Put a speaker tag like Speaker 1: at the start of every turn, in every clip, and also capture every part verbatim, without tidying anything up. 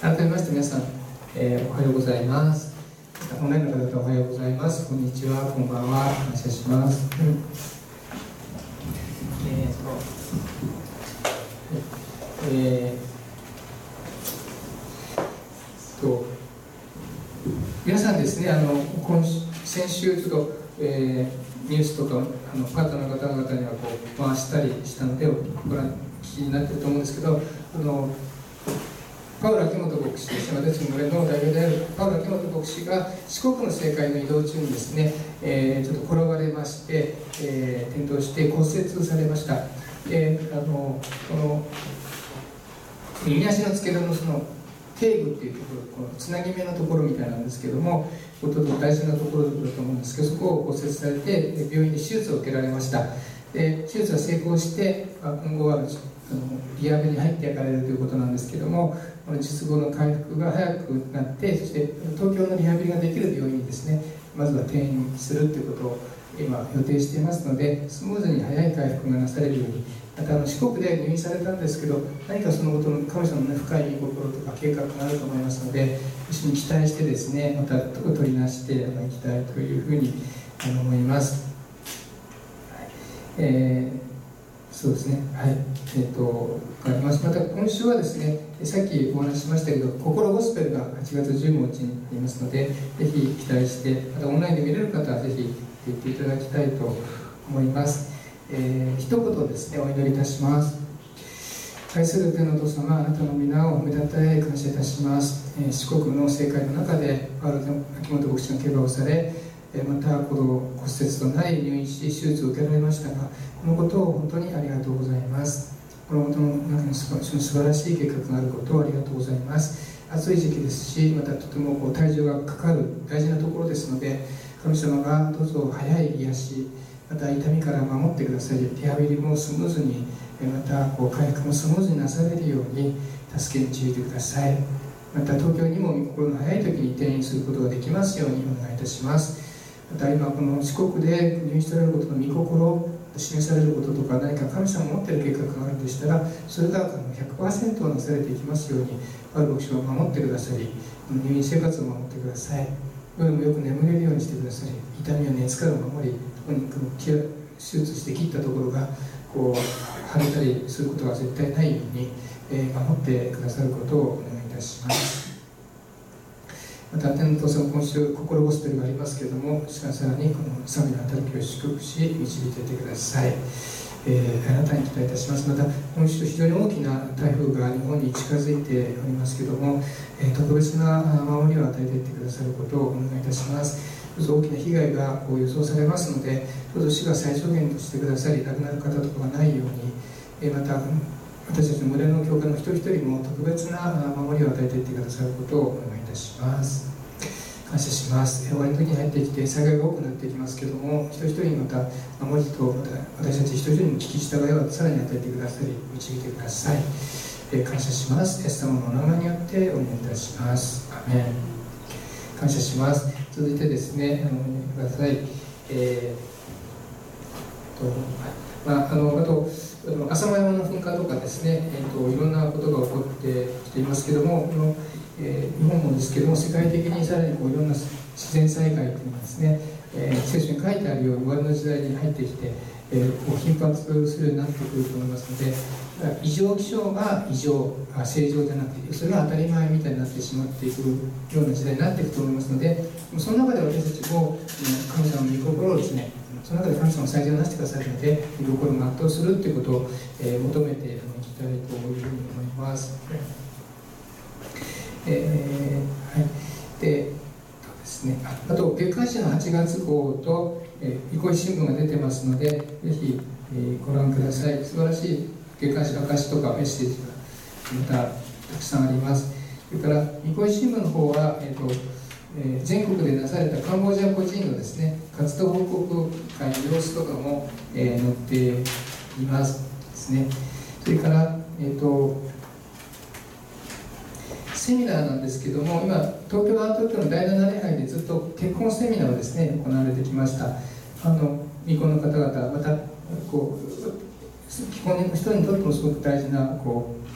Speaker 1: 改めまして皆さん、えー、おはようございます。オンラインの方々おはようございます。こんにちは、こんばんは、感謝します。うん、えーとえー、と皆さんですね、あの今先週ちょっと、えー、ニュースとかあのパートナーの方々にはこう回したりしたのでご覧聞きになっていると思うんですけど、あのパウロ秋元牧師ですね、私のの代表であるパウロ秋元牧師が四国の政界の移動中にですね、えー、ちょっと転ばれまして、えー、転倒して骨折されました。で、あのこの右足の付け根のその底部っていうところ、このつなぎ目のところみたいなんですけども、とても大事なところだと思うんですけど、そこを骨折されて病院で手術を受けられました。で、手術は成功して、今後はあのリハビリに入っていかれるということなんですけども、この術後の回復が早くなって、そして東京のリハビリができる病院にですね、まずは転院するということを今予定していますので、スムーズに早い回復がなされるように、またあの四国で入院されたんですけど、何かそのことの神様の、ね、深い見心とか計画があると思いますので、一緒に期待してですね、また取りなしていきたいというふうに思います。はい、えーそうですね、はい、えーと、あります。また今週はですね、さっきお話ししましたけど、心ゴスペルがはちがつじゅうごにちにありますので、ぜひ期待して、またオンラインで見れる方はぜひ言っていただきたいと思います。えー、一言ですね、お祈りいたします。愛する天のお父様、あなたの皆を褒めたたえ感謝いたします。えー、四国の政界の中でパウロ秋元牧師が怪我をされ、またこの骨折となり入院し手術を受けられましたが、このことを本当にありがとうございます。このことの中に素晴らしい計画があることをありがとうございます。暑い時期ですし、またとてもこう体重がかかる大事なところですので、神様がどうぞ早い癒し、また痛みから守ってくださり、リハビリもスムーズに、またこう回復もスムーズになされるように助けに導いてください。また東京にも御心の早い時に転院することができますようにお願いいたします。また今この四国で入院しておられることの御心、示されることとか、何か神様が持っている計画があるんでしたら、それが ひゃくパーセント なされていきますように、パウロ牧師を守ってくださり、入院生活を守ってください。夜もよく眠れるようにしてくださり、痛みや熱から守り、特にこの手術して切ったところがこう腫れたりすることが絶対ないように、えー、守ってくださることをお願いいたします。また天の父さん、今週心ゴスペルがありますけれども、しかしさらにこの賛美の働きを祝福し導いていてください。えー、あなたに期待いたします。また今週非常に大きな台風が日本に近づいておりますけれども、えー、特別な守りを与えていってくださることをお願いいたします。どうぞ大きな被害がこう予想されますので、どうぞ主が最小限としてくださり、亡くなる方とかがないように、えー、また私たちの群れの教会の一人一人も特別な守りを与えていってくださることをお願いいたします。感謝します。終わりの時に入ってきて災害が多くなっていきますけれども、一人一人にまた守りと、また私たち一人一人に聞き従いをさらに与えてくださり、導いてください。えー、感謝します。イエス様のお名前によってお願いいたします。アメン。感謝します。続いてですね、あのください。えー、とまあ、あのあと浅間山の噴火とかですね、えー、といろんなことが起こってきていますけれども、このえー、日本もですけども、世界的にさらにこういろんな自然災害というのがですね、えー、聖書に書いてあるように終わりの時代に入ってきて、えー、こう頻発するようになってくると思いますので、異常気象が異常が正常じゃなくて、それが当たり前みたいになってしまっていくような時代になっていくと思いますので、その中で私たちも神様の御心をですね、その中で神様の最善をなしてくださるので、御心を全うするということを、えー、求めていきたいというふうに思います。えーはい、でですね、あ, あと月刊誌のはちがつ号と、えー、憩い新聞が出てますので、ぜひ、えー、ご覧ください。素晴らしい月刊誌の証とかメッセージがまたたくさんあります。それから憩い新聞の方は、えーとえー、全国でなされたカンボジア個人のですね、活動報告会の様子とかも、えー、載っていますですね。それから、えーとセミナーなんですけども、今東京アート局のだいなな礼拝でずっと結婚セミナーをですね行われてきました。あの未婚の方々、またこう既婚の人にとってもすごく大事なこ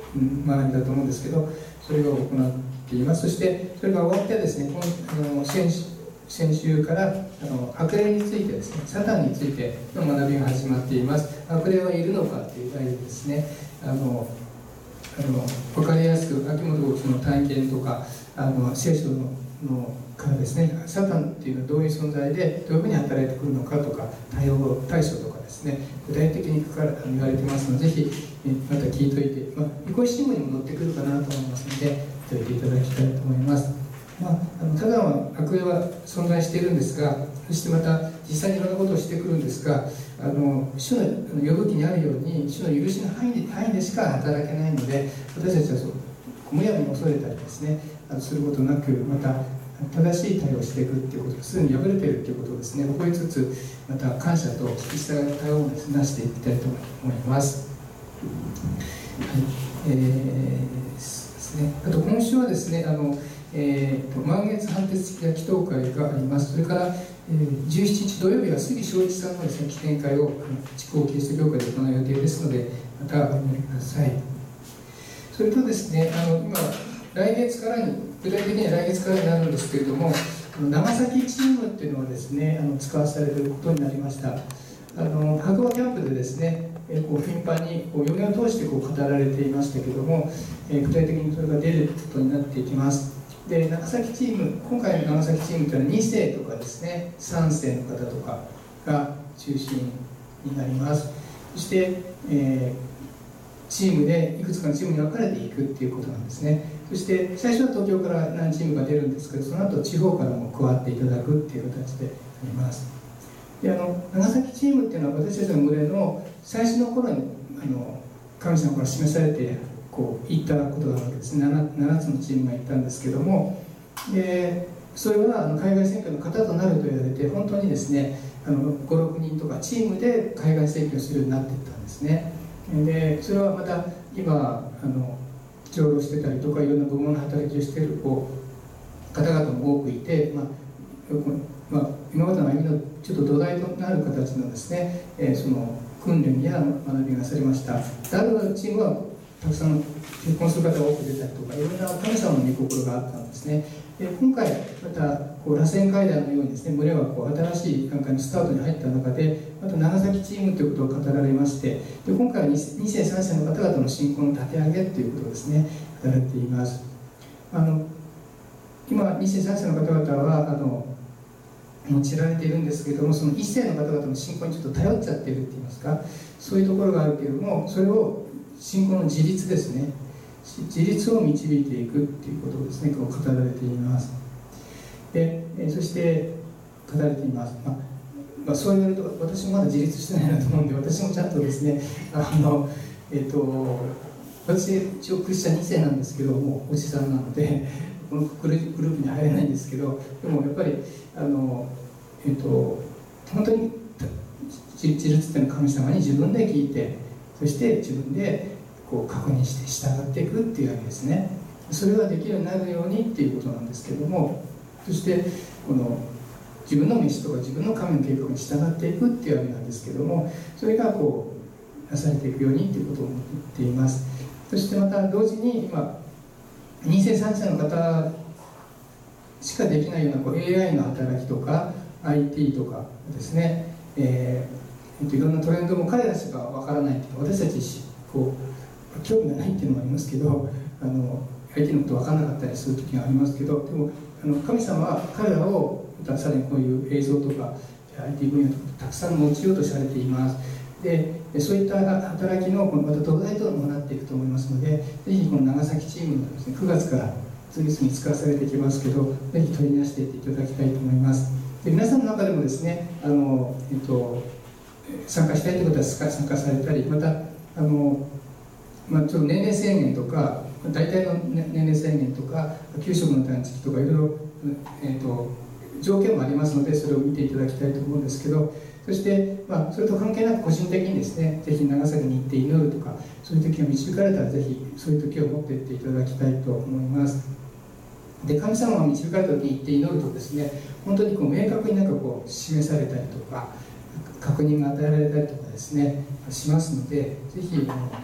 Speaker 1: 学びだと思うんですけど、それを行っています。そしてそれが終わってですね、このあの先先週からあの悪霊についてですね、サタンについての学びが始まっています。悪霊はいるのかという題でですね、あのあの分かりやすく秋元牧師の体験とかあの聖書ののからですね、サタンっていうのはどういう存在でどういうふうに働いてくるのかとか対応対処とかですね、具体的に書かれ言われてますので、ぜひまた聞いといて、まあ、ニ新聞にも載ってくるかなと思いますので聞いていただきたいと思います。まあ、あのただは悪霊は存在しているんですが、そしてまた実際にいろんなことをしてくるんですが、あの主の呼ぶ気にあるように主の許しの範囲で範囲でしか働けないので、私たちはそうむやみに恐れたりですねすることなく、また正しい対応をしていくということ、すでに破れているということをですね覚えつつ、また感謝と引き従いの対応をですねなしていきたいと思います。はい、えーですね、あと今週はですね、あのえー、と満月半徹的な祈祷会があります。それから、えー、じゅうしちにち土曜日は杉正一さんのですね祈祷会を地方キリスト教会で行う予定ですので、またお祈りください。それとですね、あの今来月からに具体的には来月からになるんですけれども、長崎チームっていうのはですねあの使わされることになりました。あの白馬キャンプでですねえこう頻繁にこう予言を通してこう語られていましたけども、え具体的にそれが出ることになっていきます。で長崎チーム、今回の長崎チームというのはに世とかですねさん世の方とかが中心になります。そして、えー、チームでいくつかのチームに分かれていくっていうことなんですね。そして最初は東京から何チームが出るんですけど、その後地方からも加わっていただくっていう形であります。であの長崎チームっていうのは私たちの群れの最初の頃にあの神様から示されてこう行ったことがあるわけですね。 7, 7つのチームが行ったんですけども、でそれはあの海外選挙の方となると言われて、本当にですねあのご、ろくにんとかチームで海外選挙をするようになっていったんですね。でそれはまた今あの長老してたりとかいろんな部門の働きをしているこう方々も多くいて、まあまあ、今までの歩みのちょっと土台となる形のですね、えー、その訓練や学びがされました。あるチームはたくさん結婚する方が多く出たりとか、いろんな神様の御心があったんですね。で今回またこう螺旋階段のようにですね群れはこう新しい段階のスタートに入った中で、また長崎チームということを語られまして、で今回はに世さん世の方々の信仰の立て上げということをですね語られています。あの今に世さん世の方々はあの用いられているんですけれども、そのいっ世の方々の信仰にちょっと頼っちゃっているって言いますか、そういうところがあるけれども、それを信仰の自立ですね、自立を導いていくっていうことをですねこう語られています。でそして語られています、まあまあ、そう言われると私もまだ自立してないなと思うんで、私もちゃんとですねあの、えっと、私一応クリスチャンに世なんですけどもおじさんなのでこのグループに入れないんですけど、でもやっぱりあの、えっと、本当に自立っていうのは神様に自分で聞いて、そして自分でこう確認して従っていくっていうわけですね。それができるようになるようにっていうことなんですけども、そしてこの自分の召しとか自分の神の計画に従っていくっていうわけなんですけども、それがこうなされていくようにっていうことを言っています。そしてまた同時に今に世さん世の方しかできないようなこう エーアイ の働きとか アイティー とかですね、えー、いろんなトレンドも彼らしかわからないっていうか、私たちこう興味がないっていうのもありますけど、あの アイティー のこと分からなかったりする時がありますけど、でもあの神様は彼らをまたさらにこういう映像とか アイティー 分野とかたくさん用いようとされています。でそういった働きのまた土台ともなっていくと思いますので、ぜひこの長崎チームのですねくがつから次々に使わされていきますけど、ぜひ取り出していっていただきたいと思います。で皆さんの中でもですねあの、えっと、参加したいということは参加されたり、またあの、まあ、ちょっと年齢制限とか大体の年齢制限とか給食の断食とかいろいろ、えっと、条件もありますので、それを見ていただきたいと思うんですけど、そして、まあ、それと関係なく個人的にですね、ぜひ長崎に行って祈るとか、そういう時が導かれたらぜひそういう時を持っていっていただきたいと思います。で神様が導かれた時に行って祈るとですね、本当にこう明確になんかこう示されたりとか確認が与えられたりとかですねしますので、ぜひあの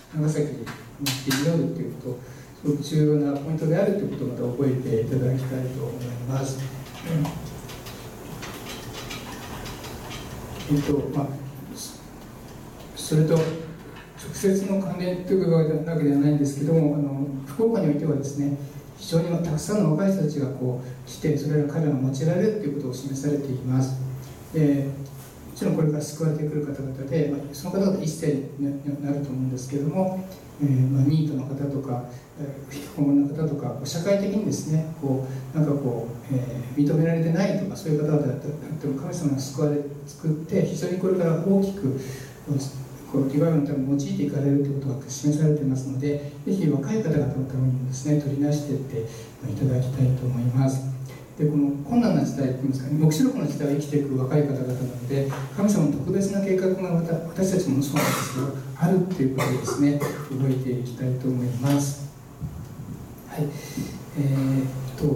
Speaker 1: 長崎に行って祈るということ、すごく重要なポイントであるということをまた覚えていただきたいと思います。えっとまあ、それと直接の関連というわけではないんですけども、あの福岡においてはですね、非常にたくさんの若い人たちがこう来て、それら彼らが用いられるということを示されています。でもちろんこれから救われてくる方々で、まあ、その方々一世になると思うんですけれども、えーまあ、ニートの方とか引きこもりの方とか、社会的にですね、こうなんかこう、えー、認められてないとか、そういう方々だっても神様が救われ作って、非常にこれから大きくこうリバイバルのために用いていかれるということが示されていますので、ぜひ若い方々のためにもですね、取り出していっていただきたいと思います。でこの困難な時代といいますか、黙示録の時代を生きていく若い方々なので、神様の特別な計画がまた私たちもそうなんですけどあるということをですね、覚えていきたいと思います。はい、えー、っと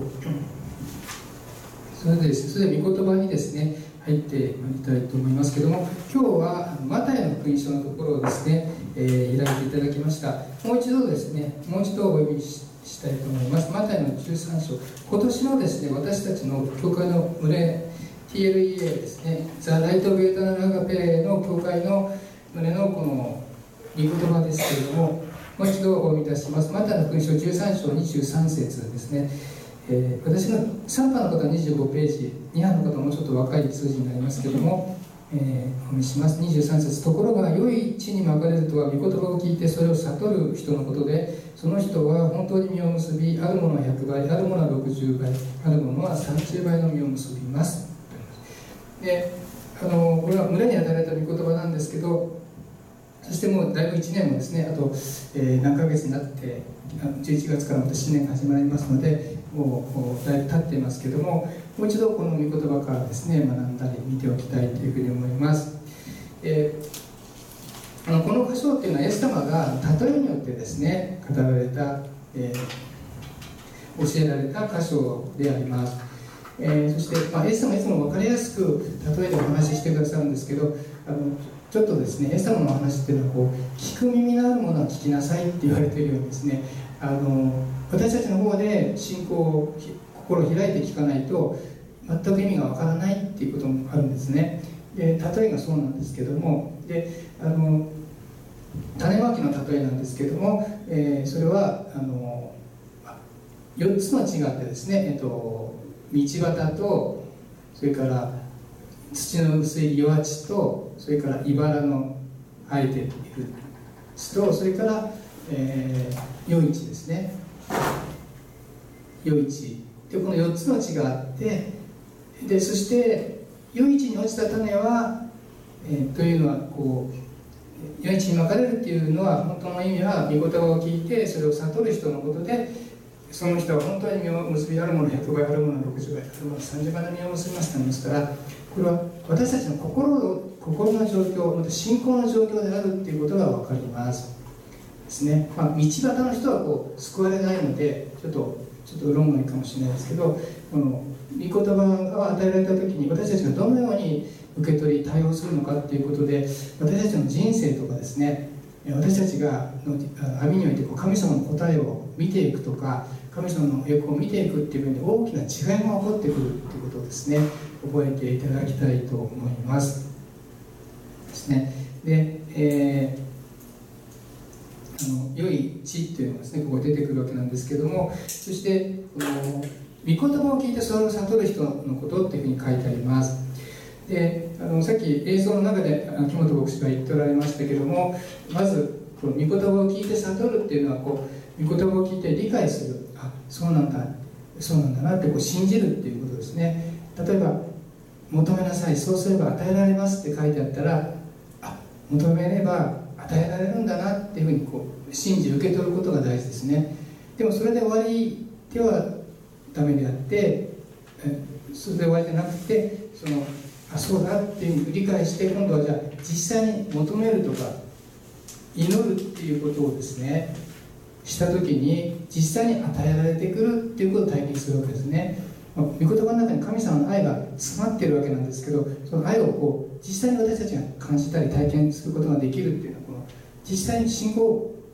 Speaker 1: それでですね、それで御言葉にですね入ってまいりたいと思いますけども、今日はマタイの福音書のところをですね、えー、開いていただきました。もう一度ですね、もう一度お読みししたいと思います。マタイのじゅうさん章、今年のですね、私たちの教会の群れ ティーエルイーエー ですね、ザ・ライト・ベータナ・ラガペの教会の群れのこの御言葉ですけれども、もう一度お読みいたします。マタイの福音書じゅうさん章にじゅうさん節ですね。えー、私のさんばんの方はにじゅうごページ、にばんの方はもうちょっと若い数字になりますけれども、えー、お読みします。にじゅうさん節、ところが良い地にまかれるとは、御言葉を聞いてそれを悟る人のことで、その人は本当に実を結び、あるものはひゃくばい、あるものはろくじゅうばい、あるものはさんじゅうばいの実を結びます。で、あのこれは群れに与えられた御言葉なんですけど、そしてもうだいぶいちねんもですね、あと、えー、何ヶ月になってじゅういちがつからまた新年が始まりますので、もうだいぶ経っていますけども、もう一度この御言葉からですね、学んだり見ておきたいというふうに思います。えー、あのこの箇所っていうのはイエス様が例えによってですね語られた、えー、教えられた箇所であります。えー、そして、まあ、イエス様いつも分かりやすく例えでお話ししてくださるんですけど、あのちょっとですね、イエス様のお話っていうのはこう聞く耳のあるものは聞きなさいって言われているようにですね、あの私たちの方で信仰を心を開いて聞かないと全く意味がわからないっていうこともあるんですね。で例えがそうなんですけども、であの種まきの例えなんですけども、えー、それはあのよっつの地があってですね、えっと、道端とそれから土の薄い岩地と、それから茨の生えている地と、それから、えー、余市ですね。余市で、このよっつの地があって、でそして余市に落ちた種は、えー、というのはこう余市にまかれるっていうのは、本当の意味は御言葉を聞いてそれを悟る人のことで、その人は本当に実を結び、あるものひゃくばい、あるものろくじゅうばい、あるものさんじゅうばいの実を結びますとありますから、これは私たちの心心の状況、また信仰の状況であるっていうことが分かりますですね。まあ、道端の人はこう救われないので、ちょっとちょっと論外かもしれないですけど、この御言葉が与えられた時に私たちがどのように受け取り対応するのかっていうことで、私たちの人生とかですね、私たちがの網においてこう神様の答えを見ていくとか、神様の栄光を見ていくっていうふうに大きな違いが起こってくるっていうことをですね、覚えていただきたいと思いますですね。で、えー、あの良い地っていうのがですね、ここ出てくるわけなんですけども、そしてこの御言葉を聞いてそれを悟る人のことっていうふうに書いてあります。で、あのさっき映像の中で木本牧師が言っておられましたけども、まずこの御言葉を聞いて悟るっていうのはこう御言葉を聞いて理解する、あ、そうなんだそうなんだなってこう信じるっていうことですね。例えば求めなさい、そうすれば与えられますって書いてあったら、あ、求めれば与えられるんだなっていうふうにこう信じ受け取ることが大事ですね。でもそれで終わりではダメであって、それで終わりじゃなくて、そのあ、そうだっていうふうに理解して、今度はじゃあ実際に求めるとか祈るっていうことをですねした時に、実際に与えられてくるっていうことを体験するわけですね。御言葉の中に神様の愛が詰まっているわけなんですけど、その愛をこう実際に私たちが感じたり体験することができるっていうのは、この実際に信仰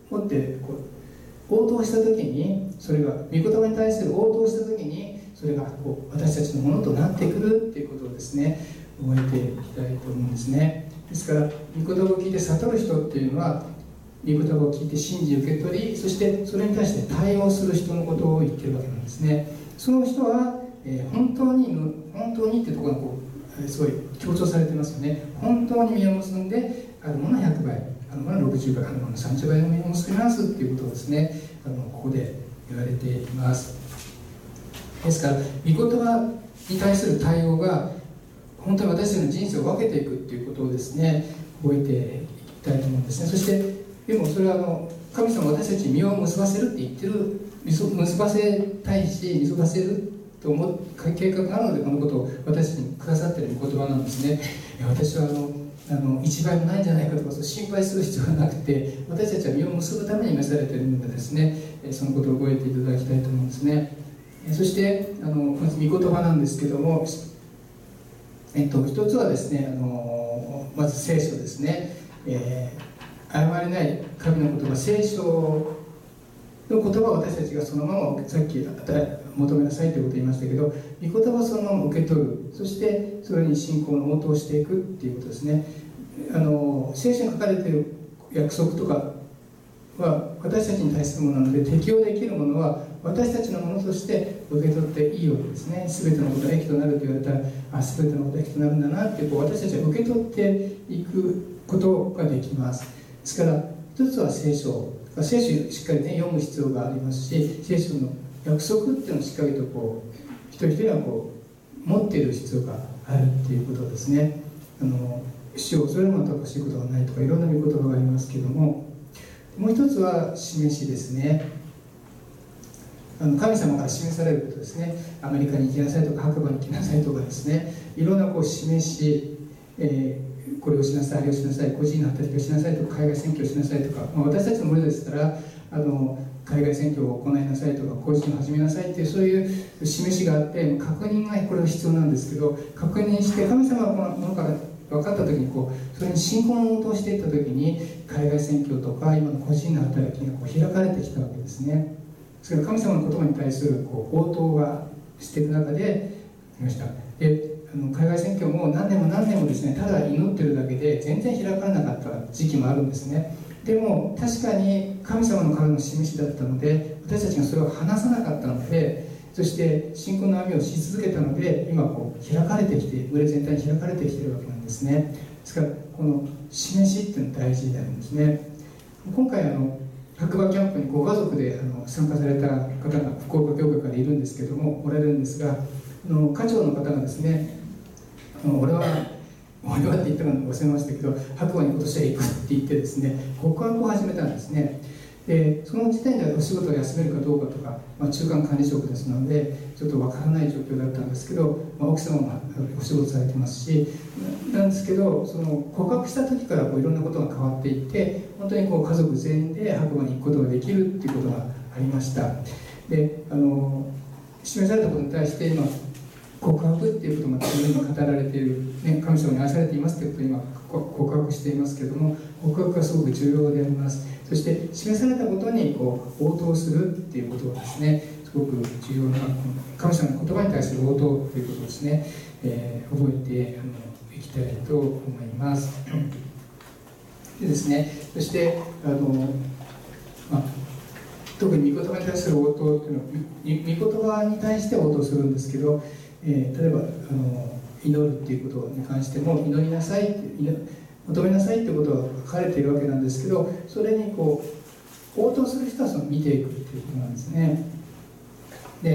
Speaker 1: 持ってこう応答した時に、それが御言葉に対する応答した時に、それがこう私たちのものとなってくるっていうことをですね、覚えていきたいと思うんですね。ですから御言葉を聞いて悟る人っていうのは、御言葉を聞いて信じ受け取り、そしてそれに対して対応する人のことを言ってるわけなんですね。その人は、えー、本当に本当にっていうところがこうすごい強調されてますよね。本当に実を結んで、あるものはひゃくばい、あるものはろくじゅうばい、あるものはさんじゅうばいの実を結びますっていうことをですね、あのここで言われています。ですから御言葉に対する対応が本当に私たちの人生を分けていくっていうことをですね、覚えていきたいと思うんですね。そしてでもそれはあの神様は私たちに実を結ばせるって言ってる、結ばせたいし結ばせると思う計画があるので、このことを私にくださっている言葉なんですね。私はあのあの一倍もないんじゃないかとかそう心配する必要がなくて、私たちは実を結ぶために召されているのでですね、そのことを覚えていただきたいと思うんですね。そしてあのまず御言葉なんですけども、えっと、一つはですね、あのまず聖書ですね、えー、誤りない神の言葉、聖書の言葉を私たちがそのまま、さっき求めなさいということを言いましたけど、御言葉をそのまま受け取る、そしてそれに信仰の応答していくっていうことですね。あの聖書に書かれている約束とかは私たちに対するものなので、適用できるものは私たちのものとして受け取っていいわけですね。全てのことが益となると言われたら、あ、全てのことが益となるんだなってこう私たちは受け取っていくことができます。ですから一つは聖書、聖書をしっかりね読む必要がありますし、聖書の約束っていうのをしっかりとこう一人一人はこう持っている必要があるっていうことですね。あの主を恐れるものとか欲しいことがないとかいろんな御言葉がありますけども、もう一つは示しですね。あの神様から示されることですね。アメリカに行きなさいとか白馬に行きなさいとかですね、いろんなこう示し、えー、これをしなさい、あれをしなさい、個人の働きをしなさいとか海外選挙をしなさいとか、まあ、私たちのものですからあの海外選挙を行いなさいとか個人を始めなさいっていうそういう示しがあって、確認がこれは必要なんですけど、確認して神様がこのものから分かった時にこうそれに信仰の応答していった時に、海外選挙とか今の個人の働きがこう開かれてきたわけですね。それから神様の言葉に対するこう応答がしていく中で来ました。であの海外選挙も何年も何年もですね、ただ祈ってるだけで全然開かれなかった時期もあるんですね。でも確かに神様のからの示しだったので、私たちがそれを話さなかったので、そして信仰の網をし続けたので、今こう開かれてきて、群れ全体に開かれてきているわけなんですね。ですからこの示しっていうのは大事であるんですね。今回あの白馬キャンプにご家族であの参加された方が福岡教会からいるんですけども、おられるんですが、あの課長の方がですね、あの俺は俺はって言ったの忘れましたけど、白馬に今年は行くって言ってですね、告白を始めたんですね。でその時点でお仕事を休めるかどうかとか、まあ、中間管理職ですのでちょっとわからない状況だったんですけど、まあ、奥様もお仕事されてますしなんですけど、その告白した時からこういろんなことが変わっていって、本当にこう家族全員で白馬に行くことができるっていうことがありました。であの示されたことに対して今告白っていうことも自分に語られている、ね、神様に愛されていますということを今告白していますけれども、告白がすごく重要であります。そして示されたことにこう応答するっていうことはですね、すごく重要な神様の言葉に対する応答ということをですね、えー、覚えてあのいきたいと思います。でですね、そしてあの、まあ、特に御言葉に対する応答っていうのは御言葉に対して応答するんですけど、えー、例えばあの祈るっていうことに関しても祈りなさいって求めなさいってことが書かれているわけなんですけど、それにこう応答する人はその見ていくっていうことなんですね。